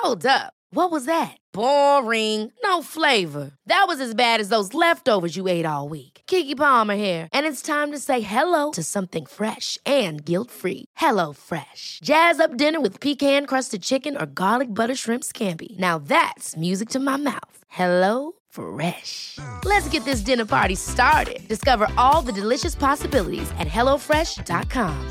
Hold up. What was that? Boring. No flavor. That was as bad as those leftovers you ate all week. Keke Palmer here, and it's time to say hello to something fresh and guilt-free. Hello Fresh. Jazz up dinner with pecan-crusted chicken or garlic butter shrimp scampi. Now that's music to my mouth. Hello Fresh. Let's get this dinner party started. Discover all the delicious possibilities at hellofresh.com.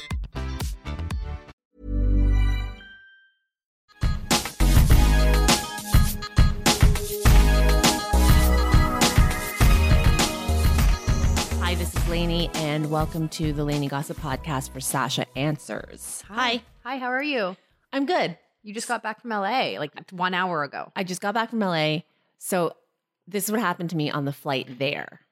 Hi, this is Lainey, and welcome to the Lainey Gossip Podcast for Sasha Answers. Hi. Hi, how are you? I'm good. You just got back from LA like 1 hour ago. I just got back from LA. So this is what happened to me on the flight there.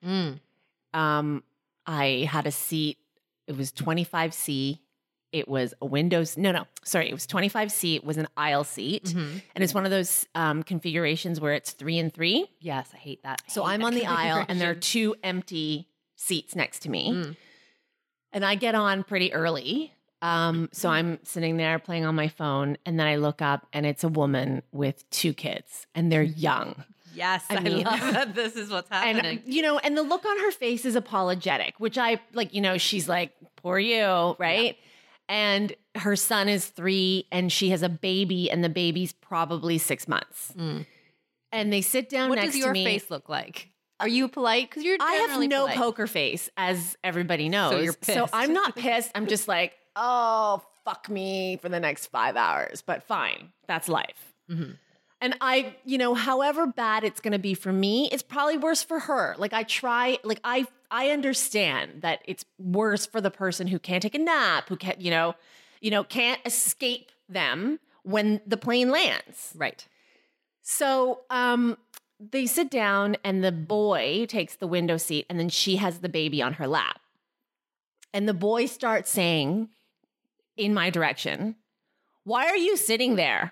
I had a seat. It was 25C. It was a windows. It was 25C. It was an aisle seat. And it's one of those configurations where it's 3 and 3. Yes, I hate that. So I'm on the aisle and there are 2 empty seats next to me. And I get on pretty early. So I'm sitting there playing on my phone, and then I look up and it's a woman with 2 kids, and they're young. Yes, I mean- love that this is what's happening. And, and the look on her face is apologetic, which I like, she's like, poor you, right? Yeah. And her son is 3 and she has a baby, and the baby's probably 6 months. And they sit down next to me. What does your face look like? Are you polite? Because I have no polite. poker face, as everybody knows. So you're pissed. So I'm not pissed. I'm just like, oh, fuck me for the next 5 hours. But fine, that's life. And I, however bad it's going to be for me, it's probably worse for her. Like I understand that it's worse for the person who can't take a nap, who can't, can't escape them when the plane lands. Right. So, they sit down and the boy takes the window seat, and then she has the baby on her lap. And the boy starts saying in my direction, "Why are you sitting there?"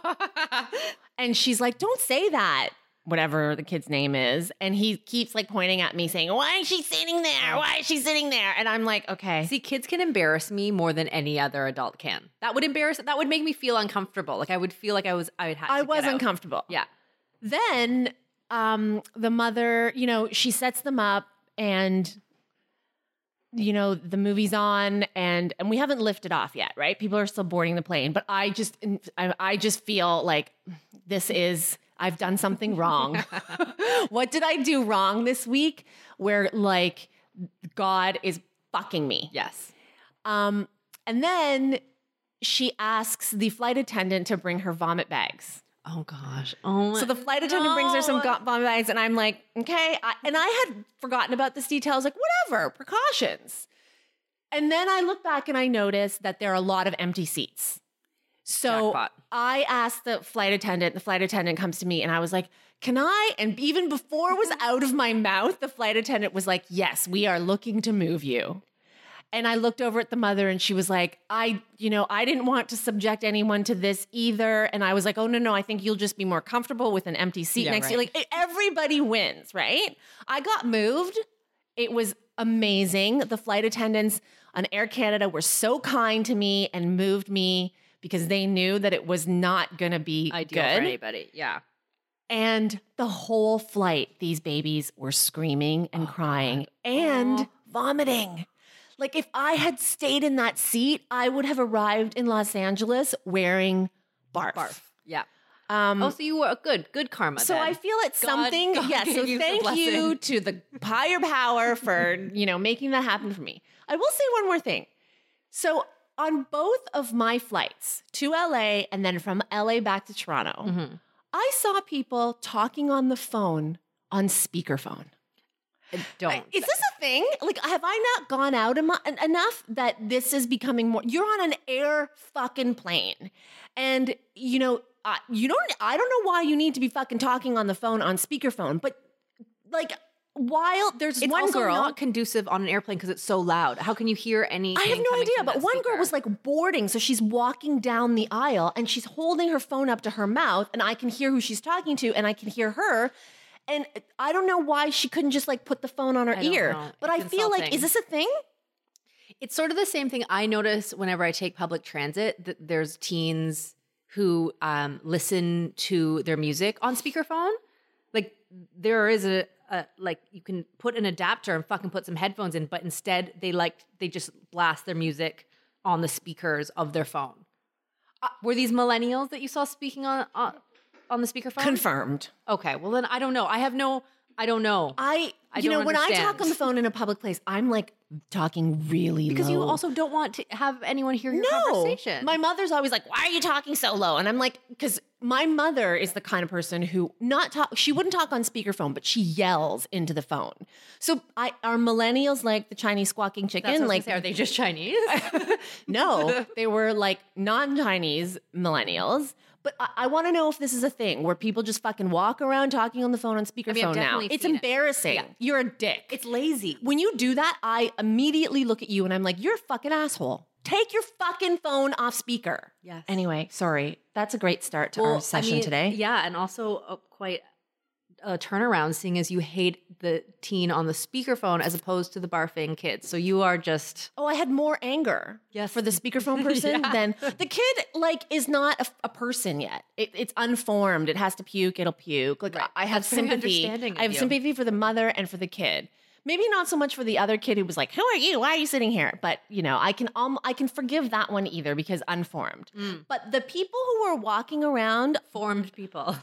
And she's like, "Don't say that," whatever the kid's name is. And he keeps like pointing at me saying, "Why is she sitting there? Why is she sitting there?" And I'm like, okay. See, kids can embarrass me more than any other adult can. That would make me feel uncomfortable. Like I would feel like I was uncomfortable. Yeah. Then the mother, she sets them up, and the movie's on, and we haven't lifted off yet, right? People are still boarding the plane, but I just feel like I've done something wrong. What did I do wrong this week where like God is fucking me? Yes. And then she asks the flight attendant to bring her vomit bags. Oh gosh. Oh. So the flight attendant brings her some vomit bags, and I'm like, okay. And I had forgotten about this detail. I was like, whatever, precautions. And then I look back and I notice that there are a lot of empty seats. So Jackpot. I asked the flight attendant comes to me, and I was like, can I? And even before it was out of my mouth, the flight attendant was like, yes, we are looking to move you. And I looked over at the mother, and she was like, I didn't want to subject anyone to this either. And I was like, oh, no, I think you'll just be more comfortable with an empty seat next to you. Like, everybody wins, right? I got moved. It was amazing. The flight attendants on Air Canada were so kind to me and moved me because they knew that it was not going to be ideal good for anybody. Yeah. And the whole flight, these babies were screaming and crying and vomiting. Like, if I had stayed in that seat, I would have arrived in Los Angeles wearing barf. Yeah. So you were good karma. So then. I feel it's something. God Yes. So gave you the thank you blessing. to the higher power for, making that happen for me. I will say one more thing. So on both of my flights to LA and then from LA back to Toronto, I saw people talking on the phone on speakerphone. Don't. Is this a thing? Like, have I not gone out enough that this is becoming more? You're on an air fucking plane, and I don't know why you need to be fucking talking on the phone on speakerphone, but like, while there's It's one also girl not conducive on an airplane because it's so loud. How can you hear anything? I have no coming idea, from but that one girl speaker? was like boarding. So she's walking down the aisle and she's holding her phone up to her mouth, and I can hear who she's talking to and I can hear her. And I don't know why she couldn't just like put the phone on her I don't ear. know. But It's I feel like, insulting. is this a thing? It's sort of the same thing I notice whenever I take public transit, that there's teens who listen to their music on speakerphone. Like there is a like you can put an adapter and fucking put some headphones in, but instead they just blast their music on the speakers of their phone. Were these millennials that you saw speaking on the speakerphone? Confirmed. Okay, well then I don't know. I don't know. When I talk on the phone in a public place, I'm like talking really because low. you also don't want to have anyone hear your conversation. My mother's always like, "Why are you talking so low?" And I'm like, because my mother is the kind of person who she wouldn't talk on speakerphone, but she yells into the phone. So are millennials like the Chinese squawking chicken? That's what I was like, gonna say, are they just Chinese? no, they were like non-Chinese millennials. But I want to know if this is a thing where people just fucking walk around talking on the phone on speakerphone now. It's embarrassing. Yeah. You're a dick. It's lazy. When you do that, I immediately look at you and I'm like, you're a fucking asshole. Take your fucking phone off speaker. Yes. Anyway, sorry. That's a great start to our session today. Yeah, and also quite a turnaround, seeing as you hate the teen on the speakerphone as opposed to the barfing kids. So you are just... Oh, I had more anger for the speakerphone person than... The kid, is not a person yet. It's unformed. It has to puke. It'll puke. Like, right. I have sympathy. I have sympathy for the mother and for the kid. Maybe not so much for the other kid who was like, "Who are you? Why are you sitting here?" But I can forgive that one either because unformed. But the people who are walking around, formed people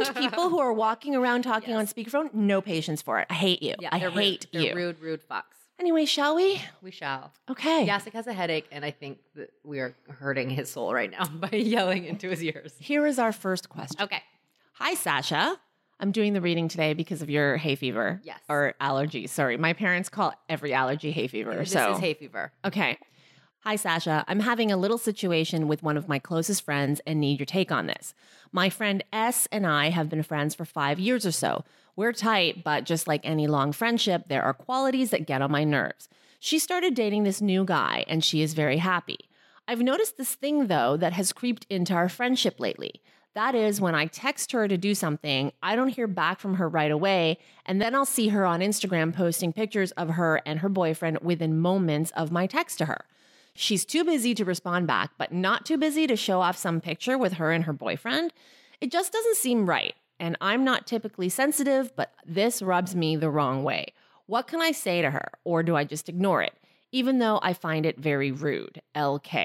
who are walking around talking on speakerphone, no patience for it. I hate you. Yeah, I hate you. They're rude fucks. Anyway, shall we? We shall. Okay. Yasik has a headache, and I think that we are hurting his soul right now by yelling into his ears. Here is our first question. Okay. Hi, Sasha. I'm doing the reading today because of your hay fever. Yes. Or allergy. Sorry. My parents call every allergy hay fever. This is hay fever. Okay. Hi, Sasha. I'm having a little situation with one of my closest friends and need your take on this. My friend S and I have been friends for 5 years or so. We're tight, but just like any long friendship, there are qualities that get on my nerves. She started dating this new guy, and she is very happy. I've noticed this thing, though, that has creeped into our friendship lately. That is, when I text her to do something, I don't hear back from her right away, and then I'll see her on Instagram posting pictures of her and her boyfriend within moments of my text to her. She's too busy to respond back, but not too busy to show off some picture with her and her boyfriend. It just doesn't seem right, and I'm not typically sensitive, but this rubs me the wrong way. What can I say to her, or do I just ignore it, even though I find it very rude? LK.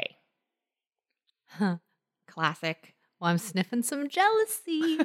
Huh. Classic. Well, I'm sniffing some jealousy.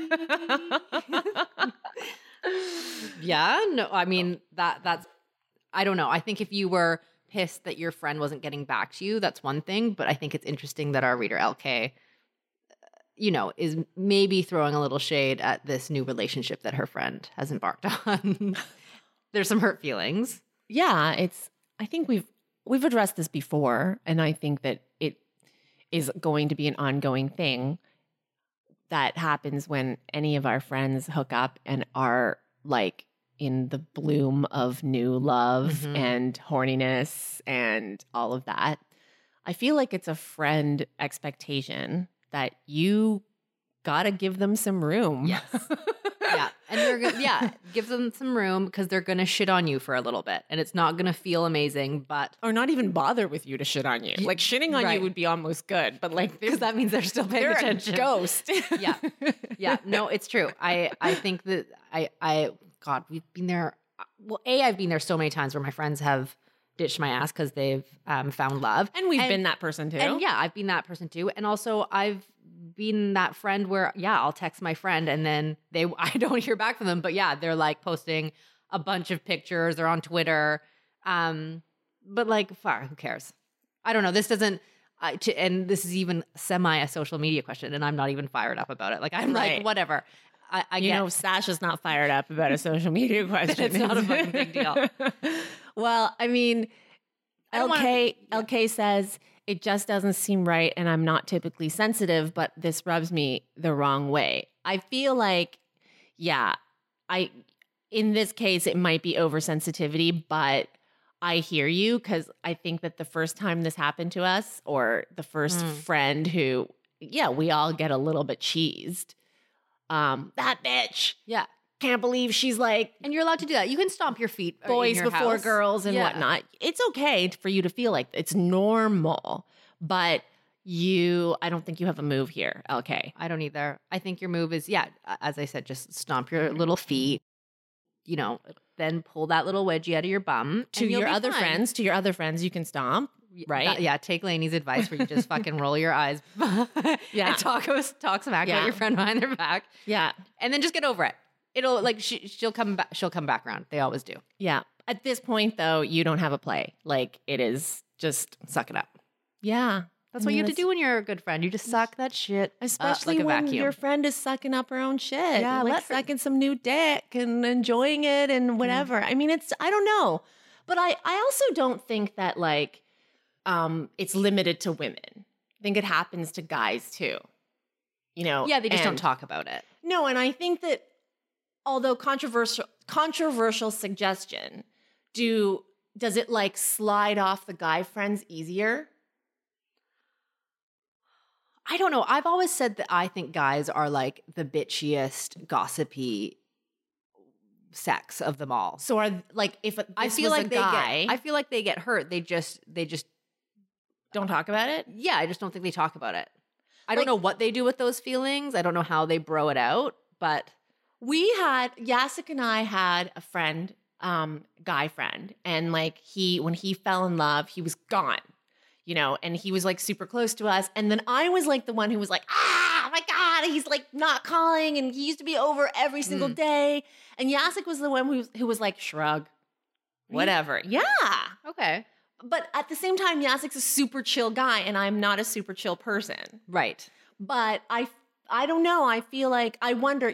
Yeah, no, I mean, that's, I don't know. I think if you were pissed that your friend wasn't getting back to you, that's one thing. But I think it's interesting that our reader LK, is maybe throwing a little shade at this new relationship that her friend has embarked on. There's some hurt feelings. Yeah, I think we've addressed this before, and I think that it is going to be an ongoing thing that happens when any of our friends hook up and are like in the bloom of new love and horniness and all of that. I feel like it's a friend expectation that you gotta give them some room. Yes. Yeah. And they're gonna, give them some room because they're gonna shit on you for a little bit, and it's not gonna feel amazing, but or not even bother with you to shit on you. Like shitting on you would be almost good, but like because that means they're still paying attention. A ghost. Yeah. No, it's true. I think that God, we've been there. Well, I've been there so many times where my friends have ditched my ass because they've found love, and we've been that person too. And I've been that person too, and also I've been that friend where I'll text my friend and then I don't hear back from them, but they're like posting a bunch of pictures, they're on Twitter, but like who cares? I don't know. This doesn't and this is even semi a social media question, and I'm not even fired up about it. Like I'm like whatever. I get Sasha's not fired up about a social media question. It's not a fucking big deal. Well, I mean, LK says it just doesn't seem right, and I'm not typically sensitive, but this rubs me the wrong way. I feel like, in this case, it might be oversensitivity, but I hear you because I think that the first time this happened to us, or the first friend who, we all get a little bit cheesed. That bitch. Yeah. Can't believe she's like... And you're allowed to do that. You can stomp your feet boys in your before house. Girls and whatnot. It's okay for you to feel like it's normal. But, I don't think you have a move here, LK. I don't either. I think your move is, as I said, just stomp your little feet, then pull that little wedgie out of your bum. To your other friends, you can stomp, right? Take Lainey's advice where you just fucking roll your eyes. Yeah. And talk smack about your friend behind their back. Yeah. And then just get over it. It'll she'll come back around. They always do. Yeah. At this point though, you don't have a play. Like it is just suck it up. Yeah. That's what you have to do when you're a good friend. You just suck that shit especially like a when vacuum. Your friend is sucking up her own shit. Yeah, like sucking some new dick and enjoying it and whatever. I mean, I don't know. But I also don't think that like it's limited to women. I think it happens to guys too. Yeah, they just don't talk about it. No, and I think that although controversial suggestion, does it like slide off the guy friends easier? I don't know. I've always said that I think guys are like the bitchiest, gossipy sex of them all. So are like if I feel like I feel like they get hurt. They just don't talk about it. Yeah, I just don't think they talk about it. I don't know what they do with those feelings. I don't know how they bro it out, but Jacek and I had a friend, guy friend, and like when he fell in love, he was gone. And he was like super close to us. And then I was like the one who was like, my God, he's like not calling. And he used to be over every single day. And Jacek was the one who was like, shrug, whatever. Yeah. Okay. But at the same time, Jacek's a super chill guy and I'm not a super chill person. Right. But I don't know. I feel like, I wonder,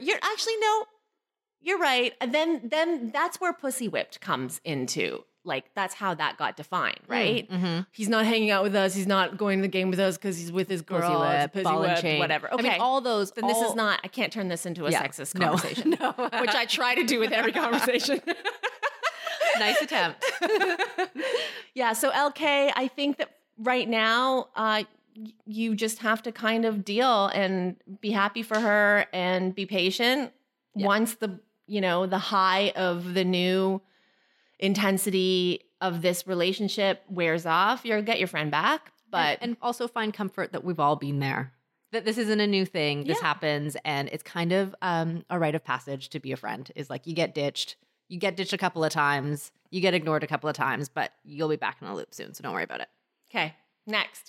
you're right. And then that's where Pussy Whipped comes into. Like, that's how that got defined, right? Mm-hmm. He's not hanging out with us. He's not going to the game with us because he's with his girl. Ball and chain. Whatever. Okay. I mean, all those. Then this is not, I can't turn this into a sexist No. conversation. No. Which I try to do with every conversation. Nice attempt. Yeah. So LK, I think that right now, you just have to kind of deal and be happy for her and be patient. Yeah. Once the high of the new intensity of this relationship wears off, you'll get your friend back. But and also find comfort that we've all been there. That this isn't a new thing. This happens, and it's kind of a rite of passage to be a friend. Is like you get ditched. You get ditched a couple of times. You get ignored a couple of times, but you'll be back in the loop soon. So don't worry about it. Okay, next.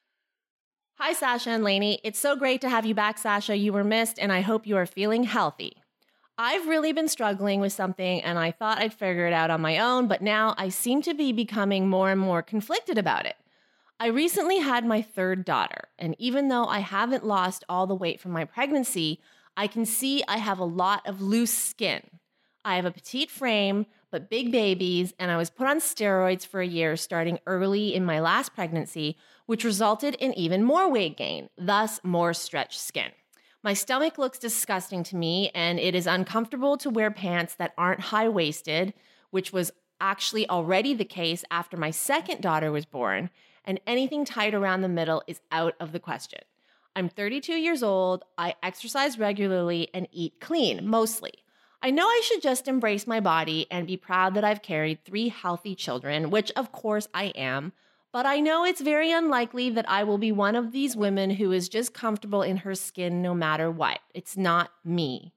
Hi, Sasha and Lainey. It's so great to have you back, Sasha. You were missed, and I hope you are feeling healthy. I've really been struggling with something and I thought I'd figure it out on my own, but now I seem to be becoming more and more conflicted about it. I recently had my third daughter, and even though I haven't lost all the weight from my pregnancy, I can see I have a lot of loose skin. I have a petite frame, but big babies, and I was put on steroids for a year starting early in my last pregnancy, which resulted in even more weight gain, thus more stretched skin. My stomach looks disgusting to me, and it is uncomfortable to wear pants that aren't high-waisted, which was actually already the case after my second daughter was born, and anything tight around the middle is out of the question. I'm 32 years old, I exercise regularly, and eat clean, mostly. I know I should just embrace my body and be proud that I've carried 3 healthy children, which of course I am, but I know it's very unlikely that I will be one of these women who is just comfortable in her skin no matter what. It's not me.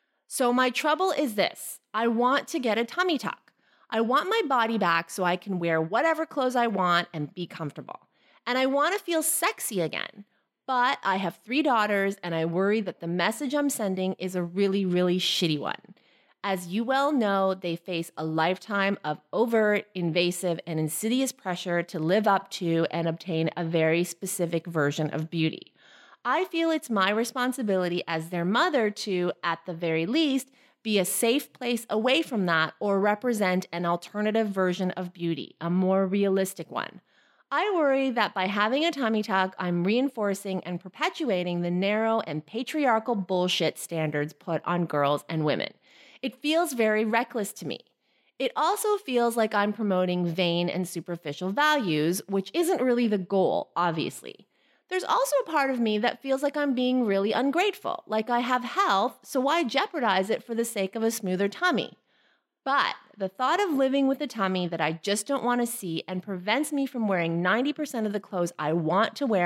So my trouble is this. I want to get a tummy tuck. I want my body back so I can wear whatever clothes I want and be comfortable. And I want to feel sexy again. But I have 3 daughters and I worry that the message I'm sending is a really, really shitty one. As you well know, they face a lifetime of overt, invasive, and insidious pressure to live up to and obtain a very specific version of beauty. I feel it's my responsibility as their mother to, at the very least, be a safe place away from that or represent an alternative version of beauty, a more realistic one. I worry that by having a tummy tuck, I'm reinforcing and perpetuating the narrow and patriarchal bullshit standards put on girls and women. It feels very reckless to me. It also feels like I'm promoting vain and superficial values, which isn't really the goal, obviously. There's also a part of me that feels like I'm being really ungrateful, like I have health, so why jeopardize it for the sake of a smoother tummy? But the thought of living with a tummy that I just don't want to see and prevents me from wearing 90% of the clothes I want to wear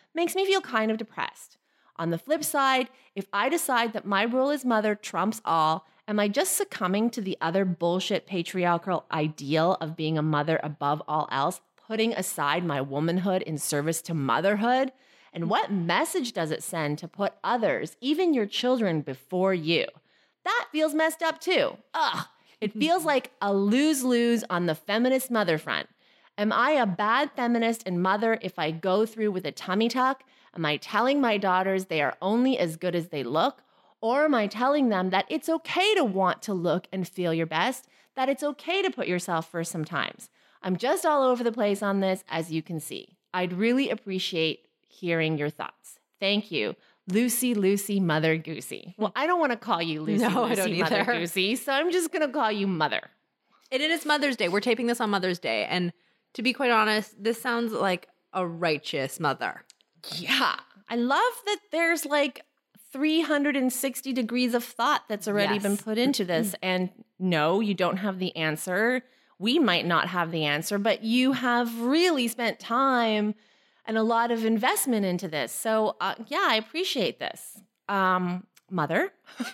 makes me feel kind of depressed. On the flip side, if I decide that my role as mother trumps all, am I just succumbing to the other bullshit patriarchal ideal of being a mother above all else, putting aside my womanhood in service to motherhood? And what message does it send to put others, even your children, before you? That feels messed up too. Ugh. It feels like a lose-lose on the feminist mother front. Am I a bad feminist and mother if I go through with a tummy tuck? Am I telling my daughters they are only as good as they look? Or am I telling them that it's okay to want to look and feel your best, that it's okay to put yourself first sometimes? I'm just all over the place on this, as you can see. I'd really appreciate hearing your thoughts. Thank you. Lucy, Mother Goosey. Well, I don't want to call you Lucy, Mother Goosey, so I'm just going to call you Mother. And it is Mother's Day. We're taping this on Mother's Day. And to be quite honest, this sounds like a righteous mother. Yeah. I love that there's like 360 degrees of thought that's already been put into this. And no, you don't have the answer. We might not have the answer, but you have really spent time and a lot of investment into this. So yeah, I appreciate this. Mother.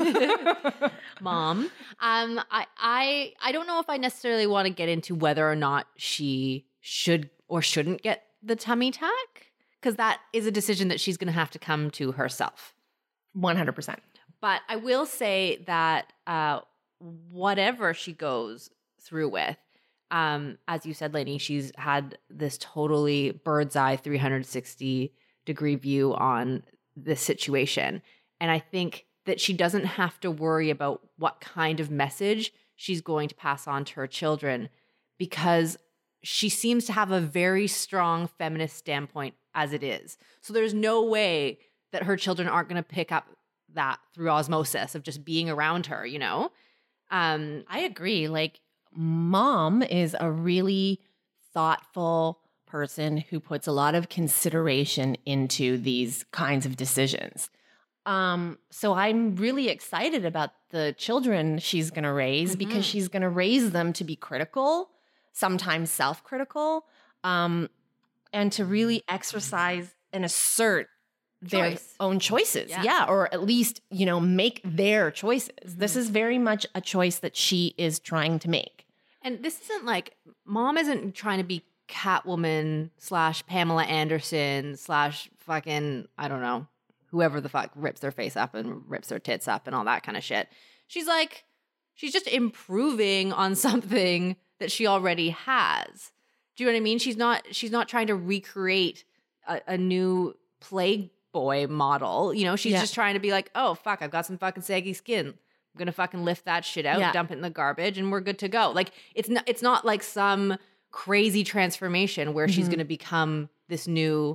Mom. I don't know if I necessarily want to get into whether or not she should or shouldn't get the tummy tuck, because that is a decision that she's going to have to come to herself. 100%. But I will say that whatever she goes through with, as you said, Lainey, she's had this totally bird's eye 360 degree view on this situation. And I think that she doesn't have to worry about what kind of message she's going to pass on to her children, because she seems to have a very strong feminist standpoint as it is. So there's no way that her children aren't going to pick up that through osmosis of just being around her, you know? I agree. Like, Mom is a really thoughtful person who puts a lot of consideration into these kinds of decisions. So I'm really excited about the children she's going to raise because she's going to raise them to be critical, sometimes self-critical, and to really exercise and assert their own choices. Yeah. Or at least, make their choices. This is very much a choice that she is trying to make. And this isn't like, Mom isn't trying to be Catwoman / Pamela Anderson / fucking, I don't know, whoever the fuck rips their face up and rips their tits up and all that kind of shit. She's just improving on something that she already has. Do you know what I mean? She's not trying to recreate a new Playboy model. She's just trying to be like, oh, fuck, I've got some fucking saggy skin. I'm going to fucking lift that shit out, dump it in the garbage, and we're good to go. Like, it's not like some crazy transformation where she's going to become this.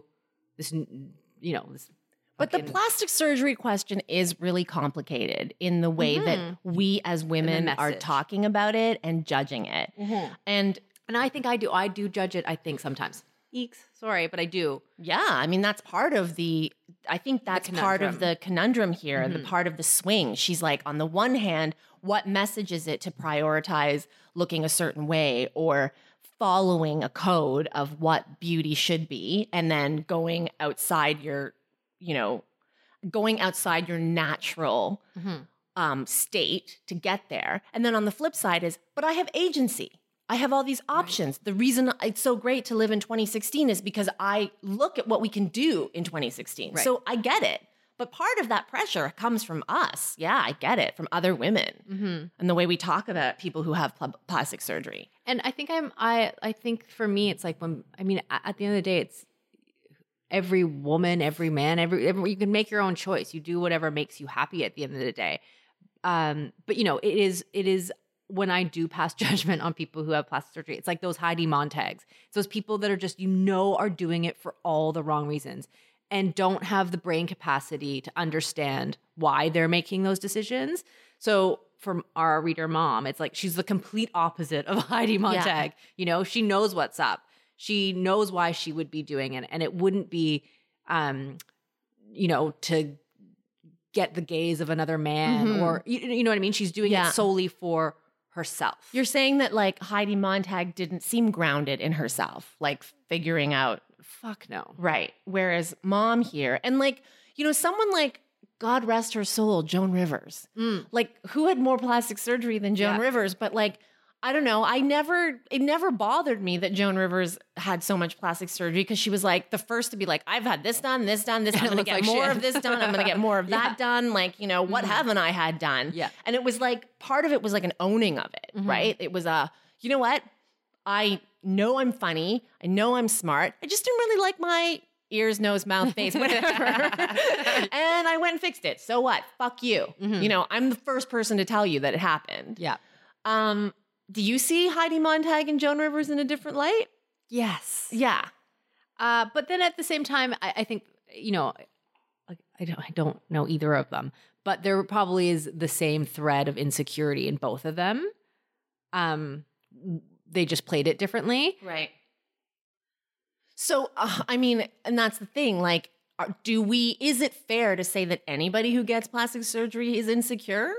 But the plastic surgery question is really complicated in the way that we as women are talking about it and judging it. And I think I do judge it, I think, sometimes. Eeks. Sorry, but I do. Yeah, I mean, that's part of I think that's part of the conundrum here, the part of the swing. She's like, on the one hand, what message is it to prioritize looking a certain way or following a code of what beauty should be, and then going outside your natural state to get there. And then on the flip side is, but I have agency. I have all these options. Right. The reason it's so great to live in 2016 is because I look at what we can do in 2016. Right. So I get it. But part of that pressure comes from us. Yeah, I get it. From other women and the way we talk about people who have plastic surgery. And I think I think for me, it's like at the end of the day, it's every woman, every man, every you can make your own choice. You do whatever makes you happy at the end of the day. But it is when I do pass judgment on people who have plastic surgery, it's like those Heidi Montags. It's those people that are just, are doing it for all the wrong reasons and don't have the brain capacity to understand why they're making those decisions. So for our reader Mom, it's like she's the complete opposite of Heidi Montag. Yeah. She knows what's up. She knows why she would be doing it. And it wouldn't be, to get the gaze of another man or, you know what I mean? She's doing it solely for herself. You're saying that like Heidi Montag didn't seem grounded in herself, like figuring out fuck no. Right. Whereas mom here, and like, you know, someone like, God rest her soul, Joan Rivers. Like, who had more plastic surgery than Joan Rivers? But like, I don't know. It never bothered me that Joan Rivers had so much plastic surgery because she was like the first to be like, I've had this done, this done, this. I'm going to get more of this done. I'm going to get more of that done. Like, you know, what haven't I had done? Yeah. And it was like, part of it was like an owning of it, right? It was you know what? I know I'm funny. I know I'm smart. I just didn't really like my ears, nose, mouth, face, whatever. And I went and fixed it. So what? Fuck you. You know, I'm the first person to tell you that it happened. Yeah. Do you see Heidi Montag and Joan Rivers in a different light? Yes. Yeah. But then at the same time, I think, you know, like, I don't know either of them, but there probably is the same thread of insecurity in both of them. They just played it differently. Right. So, I mean, and that's the thing, like, is it fair to say that anybody who gets plastic surgery is insecure?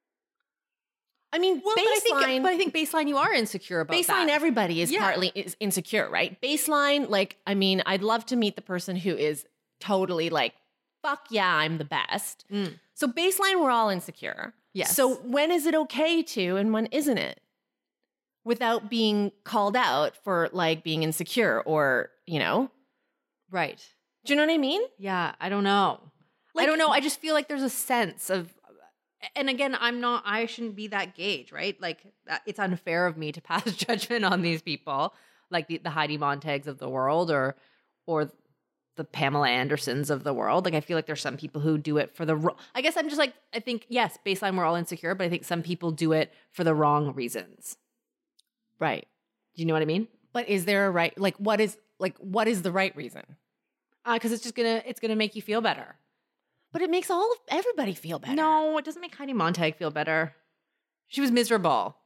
I mean, Well, baseline, but I think baseline, you are insecure about baseline, that. everybody is partly is insecure, right? Baseline, like, I mean, I'd love to meet the person who is totally like, fuck yeah, I'm the best. So baseline, we're all insecure. Yes. So when is it okay to, and when isn't it? Without being called out for like being insecure or, you know? Right. Do you know what I mean? Yeah, I don't know. I don't know. I just feel like there's a sense of, and again, I shouldn't be that gauge, right? Like, it's unfair of me to pass judgment on these people, like the Heidi Montags of the world or the Pamela Andersons of the world. Like, I feel like there's some people who do it for I guess I'm just like, I think, yes, baseline, we're all insecure, but I think some people do it for the wrong reasons. Right. Do you know what I mean? But is there a right, what is the right reason? Because it's gonna make you feel better. But it makes everybody feel better. No, it doesn't make Heidi Montag feel better. She was miserable.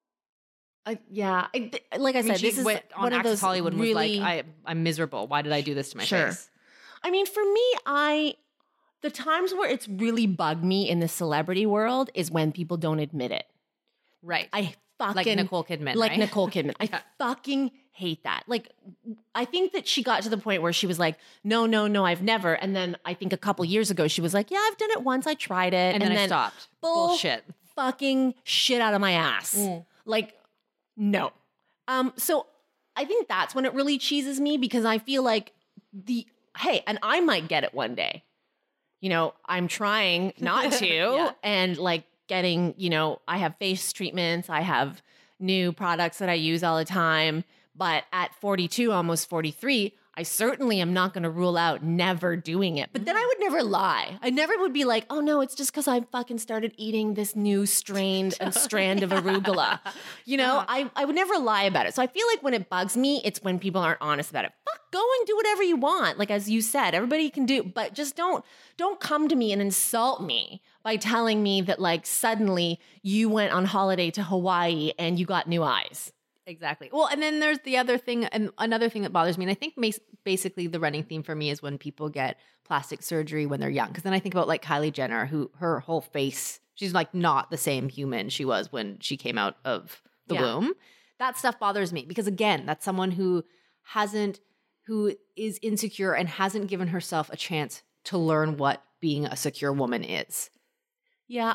Yeah. Like I said, this is on one of Access those Hollywood really, was like, I'm miserable. Why did I do this to my face? I mean, for me, the times where it's really bugged me in the celebrity world is when people don't admit it. Right. I fucking like Nicole Kidman. Like right? Nicole Kidman. I fucking hate that. Like, I think that she got to the point where she was like, no, I've never. And then I think a couple years ago, she was like, yeah, I've done it once. I tried it. And then I stopped. Bullshit. Fucking shit out of my ass. Like, no. So I think that's when it really cheeses me because I feel like hey, and I might get it one day. You know, I'm trying not to and like getting, you know, I have face treatments, I have new products that I use all the time. But at 42, almost 43, I certainly am not going to rule out never doing it. But then I would never lie. I never would be like, oh no, it's just because I fucking started eating this new strand of arugula. You know, I would never lie about it. So I feel like when it bugs me, it's when people aren't honest about it. Fuck, go and do whatever you want. Like, as you said, everybody can do, but just don't come to me and insult me by telling me that like suddenly you went on holiday to Hawaii and you got new eyes. Exactly. Well, and then there's the other thing, and another thing that bothers me, and I think basically the running theme for me is when people get plastic surgery when they're young. Because then I think about like Kylie Jenner, who her whole face, she's like not the same human she was when she came out of the womb. That stuff bothers me because again, that's someone who is insecure and hasn't given herself a chance to learn what being a secure woman is. Yeah,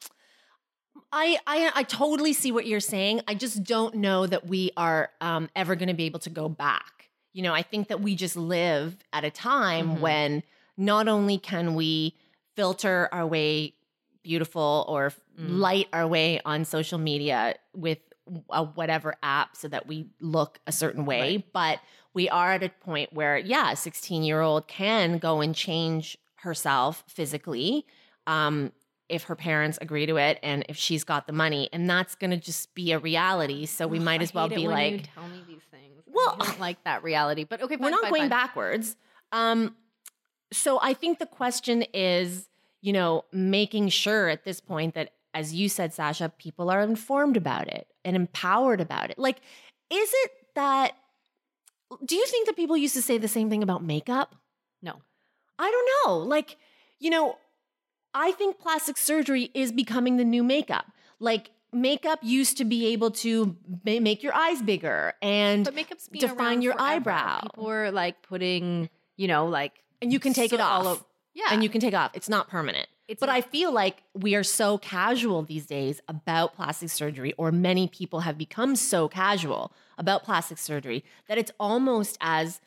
I totally see what you're saying. I just don't know that we are ever going to be able to go back. You know, I think that we just live at a time when not only can we filter our way beautiful or light our way on social media with whatever app so that we look a certain way, but we are at a point where, yeah, a 16-year-old can go and change herself physically if her parents agree to it and if she's got the money, and that's going to just be a reality. So we might as well be like, you tell me these things. Well, I don't like that reality, but okay, we're not going backwards. So I think the question is, you know, making sure at this point that, as you said, Sasha, people are informed about it and empowered about it. Like, is it that, do you think that people used to say the same thing about makeup? No. I don't know. Like, you know, I think plastic surgery is becoming the new makeup. Like, makeup used to be able to make your eyes bigger and But makeup's been define around your forever. eyebrow. People were like putting, like, And you can take it soot all off. over. Yeah. And you can take it off. It's not permanent. But I feel like we are so casual these days about plastic surgery, or many people have become so casual about plastic surgery that it's almost as,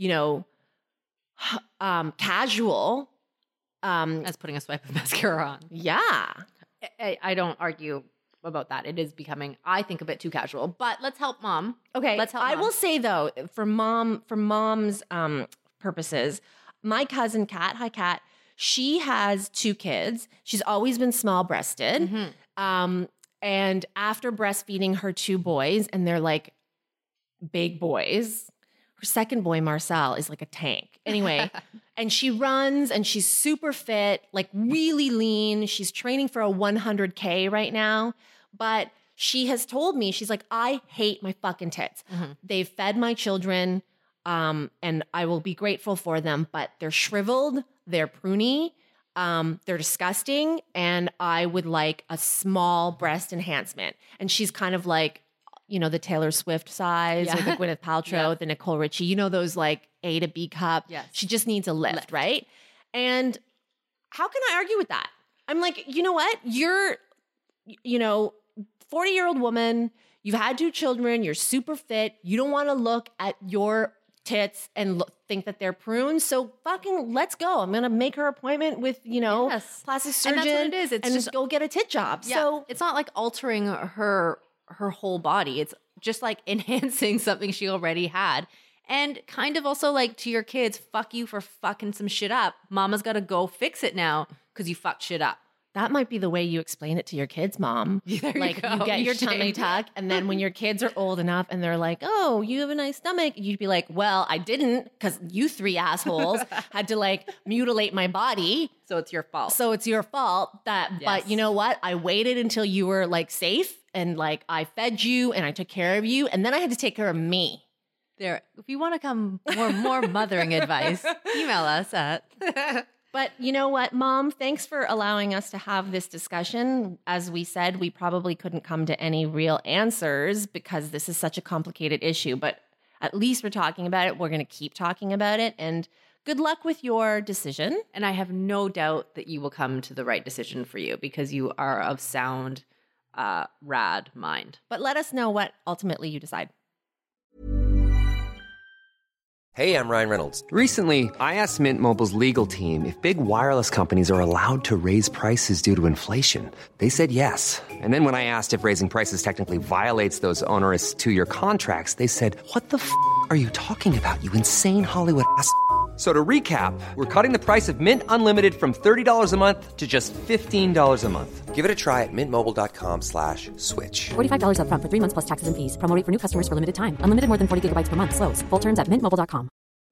casual. as putting a swipe of mascara on. Yeah. I don't argue about that. It is becoming, I think, a bit too casual. But let's help mom. Okay. Let's help I mom. will say though, for mom's purposes, my cousin Kat, hi Kat, she has 2 kids. She's always been small breasted. Mm-hmm. And after breastfeeding her 2 boys, and they're like big boys, her second boy, Marcel, is like a tank. Anyway, and she runs and she's super fit, like really lean. She's training for a 100K right now. But she has told me, she's like, I hate my fucking tits. Mm-hmm. They've fed my children, and I will be grateful for them, but they're shriveled, they're pruny, they're disgusting, and I would like a small breast enhancement. And she's kind of like, the Taylor Swift size, or the Gwyneth Paltrow, the Nicole Richie, those like A to B cup. Yes. She just needs a lift, right? And how can I argue with that? I'm like, you know what? You're, 40-year-old woman, you've had 2 children, you're super fit, you don't want to look at your tits and think that they're prunes. So fucking let's go. I'm going to make her appointment with, Yes. plastic surgeon. And that's what it is. It's and just go get a tit job. Yeah. So it's not like altering her whole body. It's just like enhancing something she already had. And kind of also like to your kids, fuck you for fucking some shit up. Mama's got to go fix it now because you fucked shit up. that might be the way you explain it to your kids, Mom. There Like go. you get You your tummy should. tuck, and then when your kids are old enough and they're like, "Oh, you have a nice stomach," you'd be like, "Well, I didn't, because you 3 assholes had to like mutilate my body, So it's your fault. so it's your fault." That, Yes. but you know what? I waited until you were like safe, and like I fed you and I took care of you, and then I had to take care of me. There, if you want to come more mothering advice, email us at. But you know what, Mom? Thanks for allowing us to have this discussion. As we said, we probably couldn't come to any real answers because this is such a complicated issue, but at least we're talking about it. We're going to keep talking about it. And good luck with your decision. And I have no doubt that you will come to the right decision for you because you are of sound, rad mind. But let us know what ultimately you decide. Hey, I'm Ryan Reynolds. Recently, I asked Mint Mobile's legal team if big wireless companies are allowed to raise prices due to inflation. They said yes. And then when I asked if raising prices technically violates those onerous 2-year contracts, they said, "What the f*** are you talking about, you insane Hollywood ass?" So to recap, we're cutting the price of Mint Unlimited from $30 a month to just $15 a month. Give it a try at mintmobile.com/switch. $45 up front for 3 months plus taxes and fees. Promo rate for new customers for limited time. Unlimited more than 40 gigabytes per month. Slows full terms at mintmobile.com.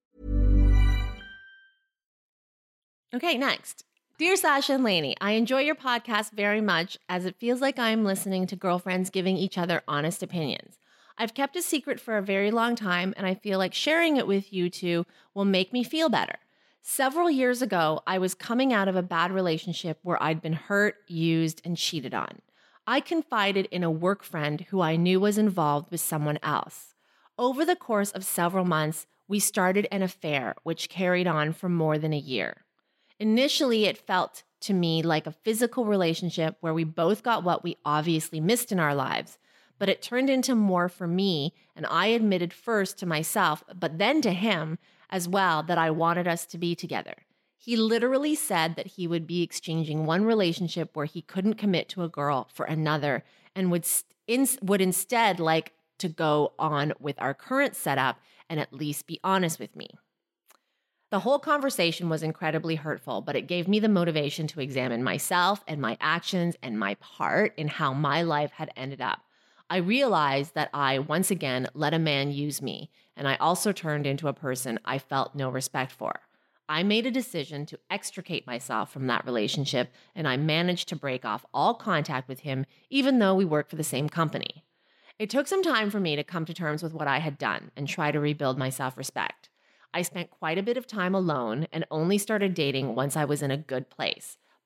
Okay, next. Dear Sasha and Lainey, I enjoy your podcast very much as it feels like I'm listening to girlfriends giving each other honest opinions. I've kept a secret for a very long time, and I feel like sharing it with you two will make me feel better. Several years ago, I was coming out of a bad relationship where I'd been hurt, used, and cheated on. I confided in a work friend who I knew was involved with someone else. Over the course of several months, we started an affair which carried on for more than a year. Initially, it felt to me like a physical relationship where we both got what we obviously missed in our lives, but it turned into more for me, and I admitted first to myself, but then to him as well, that I wanted us to be together. He literally said that he would be exchanging one relationship where he couldn't commit to a girl for another and would instead like to go on with our current setup and at least be honest with me. The whole conversation was incredibly hurtful, but it gave me the motivation to examine myself and my actions and my part in how my life had ended up. I realized that I, once again, let a man use me, and I also turned into a person I felt no respect for. I made a decision to extricate myself from that relationship, and I managed to break off all contact with him, even though we worked for the same company. It took some time for me to come to terms with what I had done and try to rebuild my self-respect. I spent quite a bit of time alone and only started dating once I was in a good place.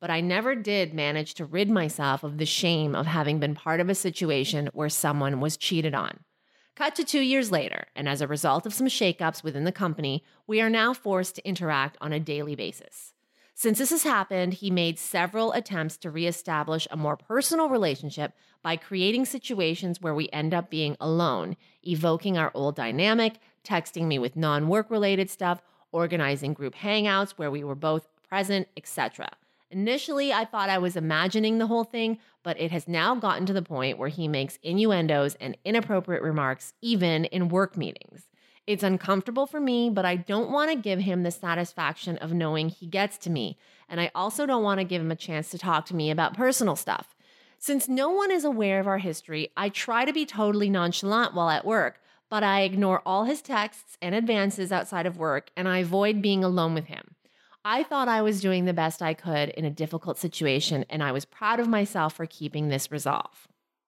but I never did manage to rid myself of the shame of having been part of a situation where someone was cheated on. Cut to 2 years later, and as a result of some shakeups within the company, we are now forced to interact on a daily basis. Since this has happened, he made several attempts to reestablish a more personal relationship by creating situations where we end up being alone, evoking our old dynamic, texting me with non-work related stuff, organizing group hangouts where we were both present, etc. Initially, I thought I was imagining the whole thing, but it has now gotten to the point where he makes innuendos and inappropriate remarks even in work meetings. It's uncomfortable for me, but I don't want to give him the satisfaction of knowing he gets to me, and I also don't want to give him a chance to talk to me about personal stuff. Since no one is aware of our history, I try to be totally nonchalant while at work, but I ignore all his texts and advances outside of work, and I avoid being alone with him. I thought I was doing the best I could in a difficult situation, and I was proud of myself for keeping this resolve.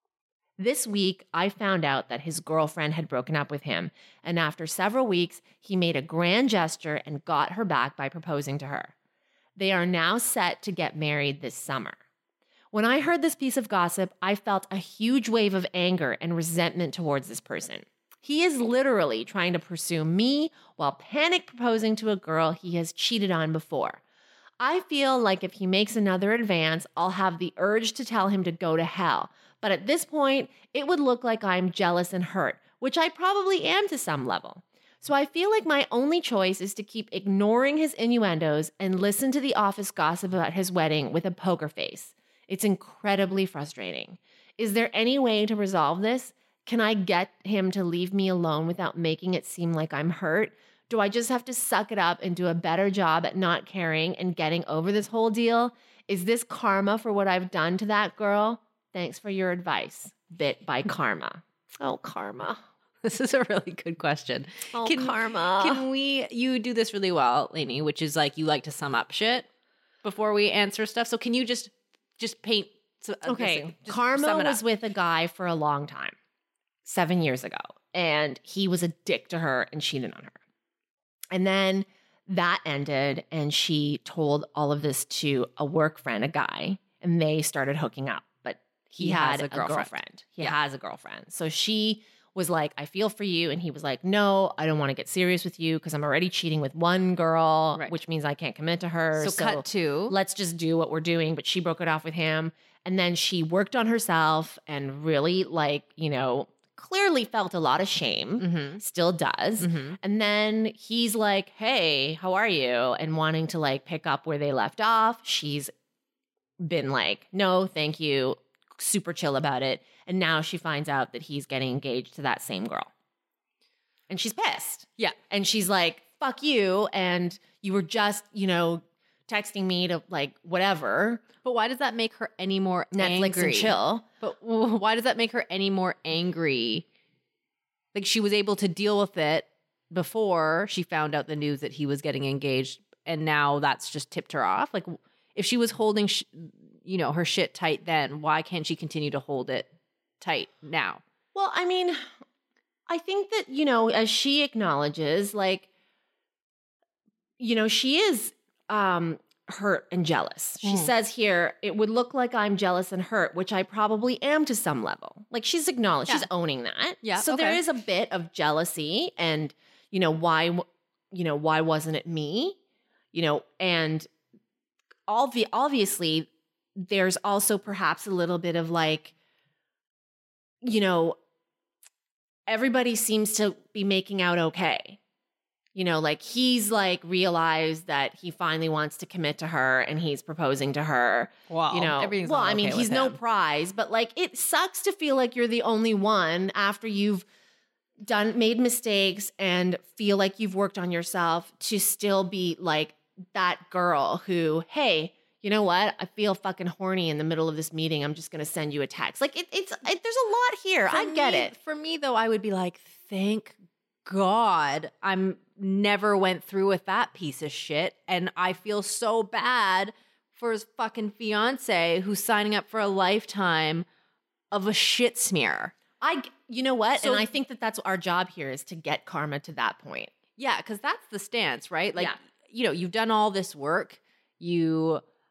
This week, I found out that his girlfriend had broken up with him, and after several weeks, he made a grand gesture and got her back by proposing to her. They are now set to get married this summer. When I heard this piece of gossip, I felt a huge wave of anger and resentment towards this person. He is literally trying to pursue me while panic proposing to a girl he has cheated on before. I feel like if he makes another advance, I'll have the urge to tell him to go to hell. But at this point, it would look like I'm jealous and hurt, which I probably am to some level. So I feel like my only choice is to keep ignoring his innuendos and listen to the office gossip about his wedding with a poker face. It's incredibly frustrating. Is there any way to resolve this? Can I get him to leave me alone without making it seem like I'm hurt? Do I just have to suck it up and do a better job at not caring and getting over this whole deal? Is this karma for what I've done to that girl? Thanks for your advice. Bit by Karma. Oh, Karma. This is a really good question. Oh, Karma. You do this really well, Lainey, which is like you like to sum up shit before we answer stuff. So can you just paint? Okay. Just Karma sum it was up. with a guy for a long time, 7 years ago, and he was a dick to her and cheated on her. And then that ended, and she told all of this to a work friend, a guy, and they started hooking up. But he had a girlfriend. He has a girlfriend. So she was like, I feel for you. And he was like, no, I don't want to get serious with you because I'm already cheating with one girl, Right. which means I can't commit to her. So cut to let's just do what we're doing. But she broke it off with him. And then she worked on herself and really clearly felt a lot of shame, still does. And then he's like, hey, how are you? And wanting to pick up where they left off. She's been like, no, thank you. Super chill about it. And now she finds out that he's getting engaged to that same girl. And she's pissed. Yeah. And she's like, fuck you. And you were just, texting me to whatever. But why does that make her any more Netflix angry? and chill. But why does that make her any more angry? Like she was able to deal with it before she found out the news that he was getting engaged, and now that's just tipped her off. Like if she was holding, her shit tight then, why can't she continue to hold it tight now? Well, I mean, I think that, as she acknowledges, she is hurt and jealous. She says here, it would look like I'm jealous and hurt, which I probably am to some level. She's acknowledged, she's owning that. Yeah. So there is a bit of jealousy and, why wasn't it me? And obviously there's also perhaps a little bit of everybody seems to be making out okay. He's realized that he finally wants to commit to her and he's proposing to her. Wow. Everything's not okay he's with no him. prize, but it sucks to feel like you're the only one after you've made mistakes and feel like you've worked on yourself to still be that girl who, hey, you know what? I feel fucking horny in the middle of this meeting. I'm just going to send you a text. There's a lot here. I get it. For me though, I would be like, thank God I'm never went through with that piece of shit. And I feel so bad for his fucking fiance who's signing up for a lifetime of a shit smear. You know what? So- and I think that that's our job here is to get karma to that point. Yeah, because that's the stance, right? You've done all this work. You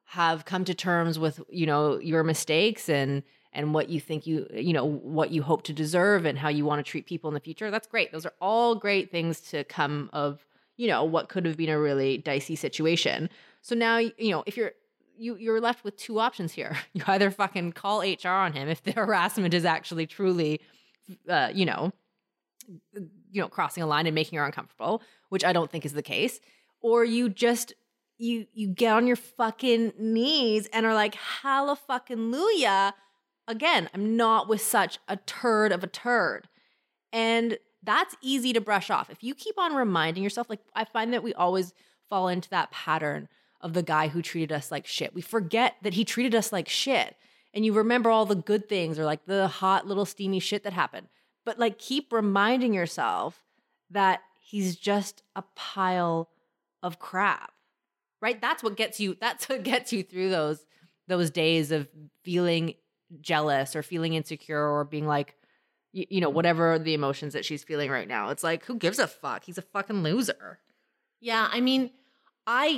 have come to terms with, you know, your mistakes and what you think you know, what you hope to deserve and how you want to treat people in the future. That's great. Those are all great things to come of, you know, what could have been a really dicey situation. So now, you know, if you're left with two options here. You either fucking call HR on him if the harassment is actually truly, you know, crossing a line and making her uncomfortable, which I don't think is the case, or you just you get on your fucking knees and are like, hallelujah. Again, I'm not with such a turd of a turd. And that's easy to brush off. If you keep on reminding yourself, like I find that we always fall into that pattern of the guy who treated us like shit. We forget that he treated us like shit. And you remember all the good things or like the hot little steamy shit that happened. But like keep reminding yourself that he's just a pile of crap. Right? That's what gets you through those days of feeling jealous or feeling insecure or being like, you know, whatever the emotions that she's feeling right now. It's like, who gives a fuck? He's a fucking loser. Yeah, I mean, I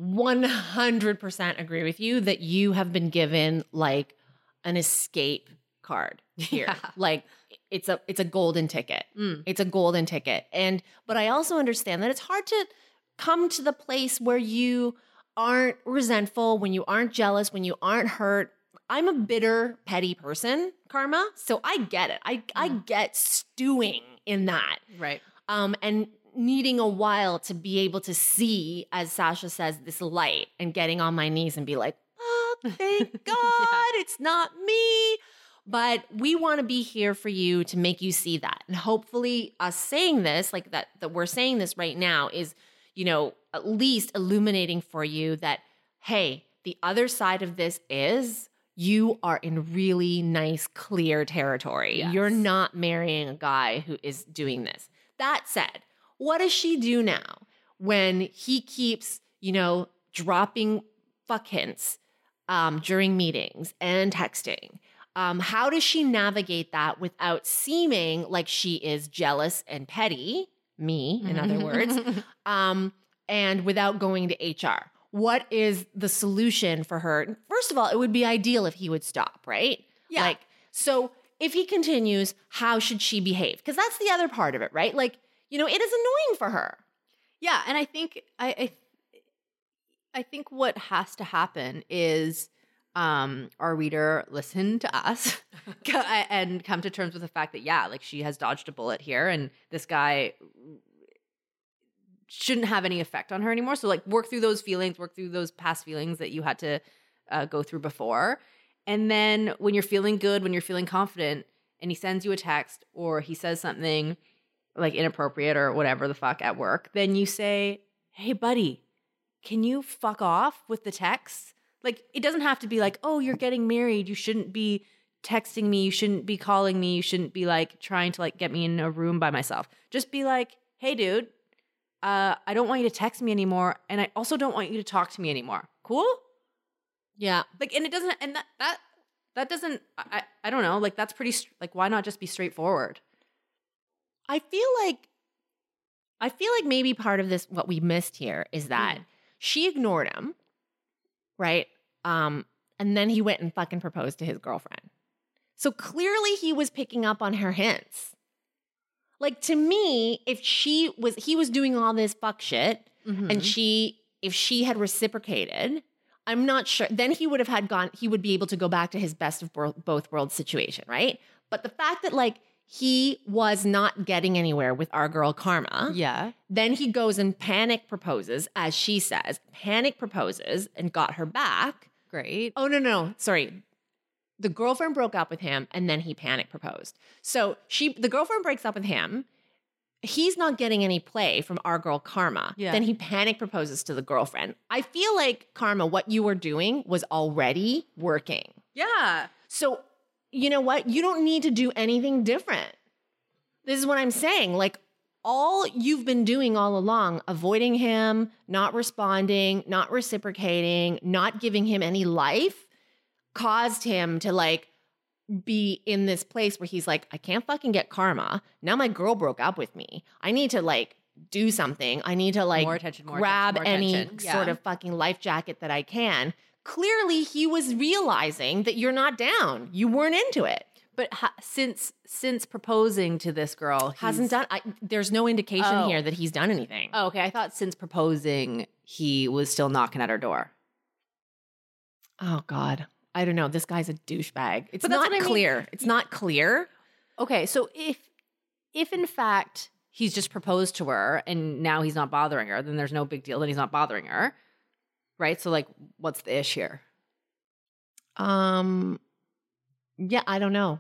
100% agree with you that you have been given like an escape card here. Yeah. Like it's a golden ticket. It's a golden ticket. But I also understand that it's hard to come to the place where you aren't resentful, when you aren't jealous, when you aren't hurt. I'm a bitter, petty person, Karma. So I get it. I get stewing in that. Right. And needing a while to be able to see, as Sasha says, this light and getting on my knees and be like, oh, thank God, it's not me. But we want to be here for you to make you see that. And hopefully us saying this, like that we're saying this right now is, you know, at least illuminating for you that, hey, the other side of this is you are in really nice, clear territory. Yes. You're not marrying a guy who is doing this. That said, what does she do now when he keeps, you know, dropping fuck hints during meetings and texting? How does she navigate that without seeming like she is jealous and petty, me, in other words, and without going to HR? What is the solution for her? First of all, it would be ideal if he would stop, right? Yeah. Like, so if he continues, how should she behave? Because that's the other part of it, right? Like, you know, it is annoying for her. Yeah, and I think I think what has to happen is our reader listen to us and come to terms with the fact that, yeah, like she has dodged a bullet here and this guy shouldn't have any effect on her anymore. So like work through those feelings, work through those past feelings that you had to go through before. And then when you're feeling good, when you're feeling confident and he sends you a text or he says something like inappropriate or whatever the fuck at work, then you say, hey buddy, can you fuck off with the text? Like, it doesn't have to be like, oh, you're getting married. You shouldn't be texting me. You shouldn't be calling me. You shouldn't be like trying to like get me in a room by myself. Just be like, hey dude, I don't want you to text me anymore. And I also don't want you to talk to me anymore. Cool? Yeah. Like, and it doesn't, and that doesn't, I don't know. Like, that's pretty, like, why not just be straightforward? I feel like maybe part of this, what we missed here is that she ignored him, right? And then he went and fucking proposed to his girlfriend. So clearly he was picking up on her hints. Like, to me, if he was doing all this fuck shit and if she had reciprocated, I'm not sure, then he would be able to go back to his best of both worlds situation, right? But the fact that like he was not getting anywhere with our girl Karma. Yeah. Then he goes and panic proposes, as she says, panic proposes and got her back. Great. Oh, no. Sorry. The girlfriend broke up with him and then he panic proposed. So the girlfriend breaks up with him. He's not getting any play from our girl Karma. Yeah. Then he panic proposes to the girlfriend. I feel like, Karma, what you were doing was already working. Yeah. So you know what? You don't need to do anything different. This is what I'm saying. Like, all you've been doing all along, avoiding him, not responding, not reciprocating, not giving him any life, caused him to like be in this place where he's like, I can't fucking get Karma. Now my girl broke up with me. I need to like do something. I need to like More attention, grab any attention. Yeah. sort of fucking life jacket that I can. clearly he was realizing that you're not down. You weren't into it. But since proposing to this girl, Hasn't done. There's no indication Oh. here that he's done anything. Oh, okay. I thought since proposing, he was still knocking at her door. Oh God, I don't know. This guy's a douchebag. It's But that's not what I mean. clear. It's not clear. Okay, so if in fact he's just proposed to her and now he's not bothering her, then there's no big deal that he's not bothering her, right? So like, what's the ish here? Yeah, I don't know.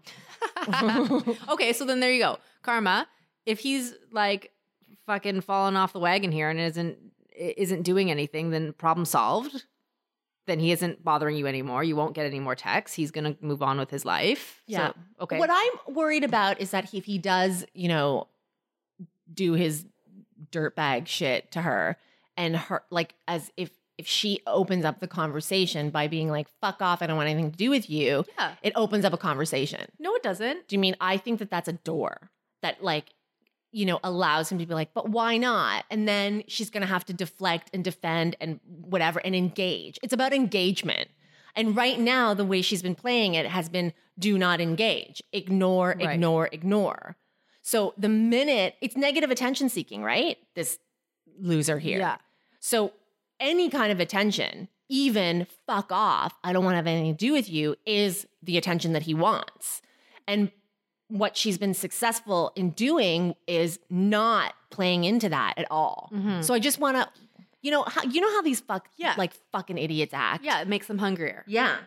Okay, so then there you go, Karma. If he's like fucking falling off the wagon here and isn't doing anything, then problem solved. Then he isn't bothering you anymore. You won't get any more texts. He's gonna move on with his life. Yeah. So, okay. What I'm worried about is that if he does, do his dirtbag shit to her and her, like, as if she opens up the conversation by being like, fuck off, I don't want anything to do with you. Yeah. It opens up a conversation. No, it doesn't. Do you mean, I think that that's a door that like, allows him to be like, but why not? And then she's going to have to deflect and defend and whatever and engage. It's about engagement. And right now, the way she's been playing it has been do not engage, ignore, Right. ignore. So the minute it's negative attention seeking, right? This loser here. Yeah. So any kind of attention, even fuck off, I don't want to have anything to do with you, is the attention that he wants. And what she's been successful in doing is not playing into that at all. So I just want to, how these fucking idiots act. Yeah, it makes them hungrier. Yeah.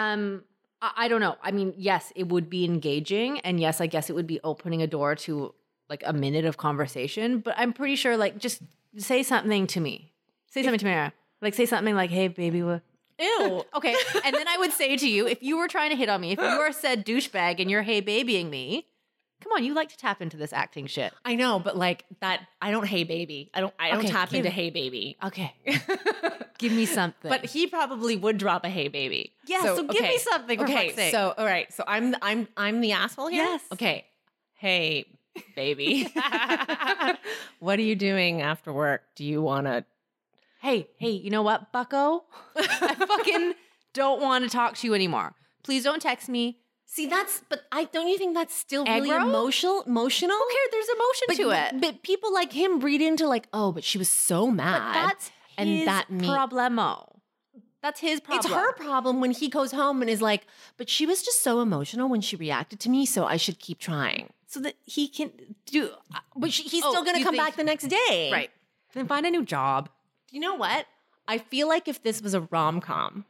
I don't know. I mean, yes, it would be engaging, and yes, I guess it would be opening a door to like a minute of conversation. But I'm pretty sure, like, just say something to me. Say something to me. Like, say something like, "Hey, baby, what?" Ew. Okay, and then I would say to you, if you were trying to hit on me, if you are said douchebag and you're hey babying me, come on, you like to tap into this acting shit. I know, but like that, I don't hey baby. I don't Okay, tap give into it. hey baby. Okay, give me something. But he probably would drop a hey baby. Yeah, so give me something, for Okay, fuck's sake. so all right, so I'm the asshole here. Yes. Okay. Hey, baby. What are you doing after work? Do you want to? hey, you know what, bucko? I fucking don't want to talk to you anymore. Please don't text me. See, don't you think that's still really Aggro? emotional? Who cares? There's emotion to it. But people like him read into like, oh, but she was so mad. But that's his problemo. That's his problem. It's her problem when he goes home and is like, but she was just so emotional when she reacted to me, so I should keep trying. So that he can do. But he's still going to you come think- back the next day. Right. Then find a new job. You know what? I feel like if this was a rom-com,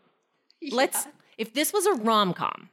if this was a rom-com,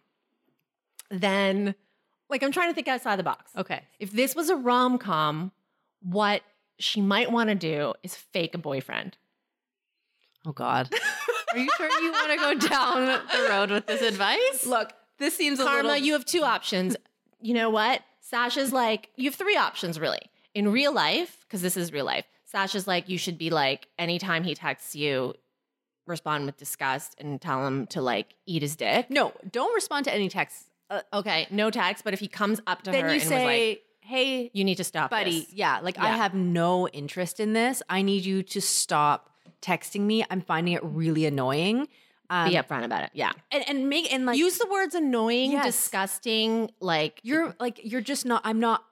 then, like, I'm trying to think outside the box. Okay. If this was a rom-com, what she might want to do is fake a boyfriend. Oh God. Are you sure you want to go down the road with this advice? Look, This seems a Karma, little. you have two options. You know what? Sasha's like, you have three options, really. In real life, because this is real life, Sasha's like, you should be like, anytime he texts you, respond with disgust and tell him to like eat his dick. No, don't respond to any texts. Okay, no text, but if he comes up to Then her you and was say, like, "Hey, you need to stop buddy, this. yeah, like I Yeah. have no interest in this. I need you to stop texting me. I'm finding it really annoying." Be upfront about it. Yeah. and make and like Use the words annoying, Yes. disgusting, like you're just not. I'm not.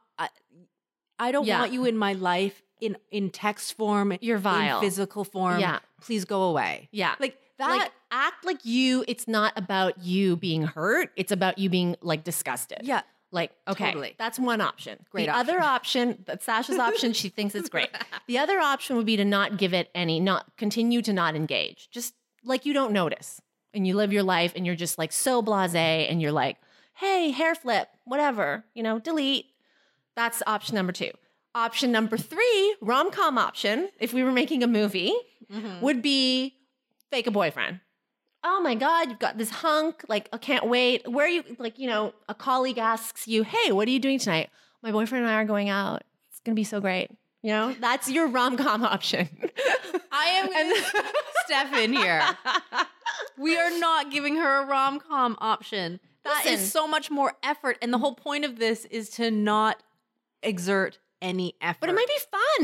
I don't Yeah. want you in my life in text form. You're vile. in physical form. Yeah. Please go away. yeah. like that. Like act like you, it's not about you being hurt. It's about you being like disgusted. yeah. Like, okay, Totally. that's one option. Great the option. other option, that's Sasha's option, she thinks it's great. The other option would be to not give it not continue to not engage. Just like you don't notice. And you live your life and you're just like so blasé and you're like, hey, hair flip, whatever, delete. That's option number 2. Option number 3, rom-com option, if we were making a movie, would be fake a boyfriend. Oh my God, you've got this hunk. Like, I can't wait. Where are you? Like, a colleague asks you, hey, what are you doing tonight? My boyfriend and I are going out. It's going to be so great. That's your rom-com option. I am with Steph in here. We are not giving her a rom-com option. That is Listen. so much more effort. And the whole point of this is to not exert any effort. But it might be fun.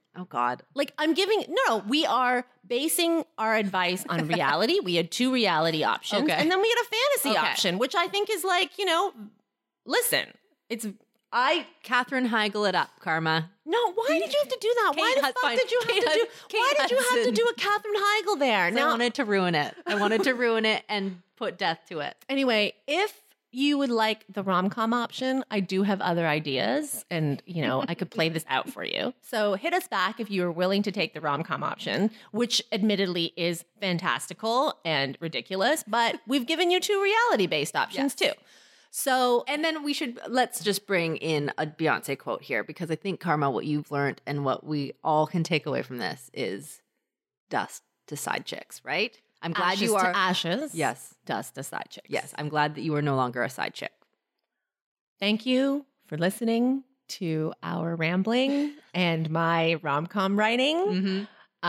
Oh, God. Like we are basing our advice on reality. We had 2 reality options. Okay. And then we had a fantasy option, which I think is like, listen, Katherine Heigl it up, Karma. no, why did you have to do that? Why the fuck did you have to do? Why did you have to do a Katherine Heigl there? I wanted to ruin it. I wanted to ruin it and put death to it. Anyway, if you would like the rom-com option, I do have other ideas and, I could play this out for you. So hit us back if you are willing to take the rom-com option, which admittedly is fantastical and ridiculous, but we've given you 2 reality-based options too. So, and then let's just bring in a Beyonce quote here, because I think, Karma, what you've learned and what we all can take away from this is dust to side chicks, right? I'm glad ashes you are to ashes. Yes. Dust to side chicks. Yes. I'm glad that you are no longer a side chick. Thank you for listening to our rambling and my rom-com writing.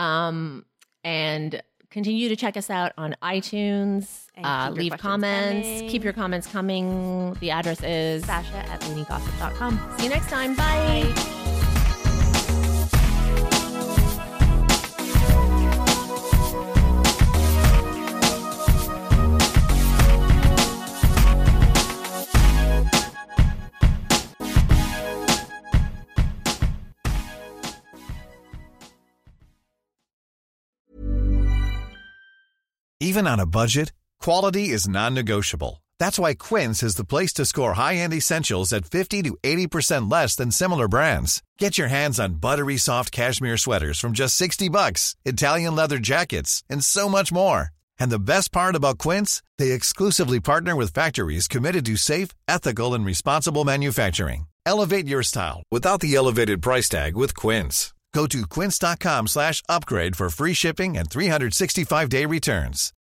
And continue to check us out on iTunes. Leave comments. Keep your comments coming. The address is Sasha@LeanieGossip.com. See you next time. Bye. Even on a budget, quality is non-negotiable. That's why Quince is the place to score high-end essentials at 50 to 80% less than similar brands. Get your hands on buttery soft cashmere sweaters from just $60, Italian leather jackets, and so much more. And the best part about Quince, they exclusively partner with factories committed to safe, ethical, and responsible manufacturing. Elevate your style without the elevated price tag with Quince. Go to quince.com/upgrade for free shipping and 365-day returns.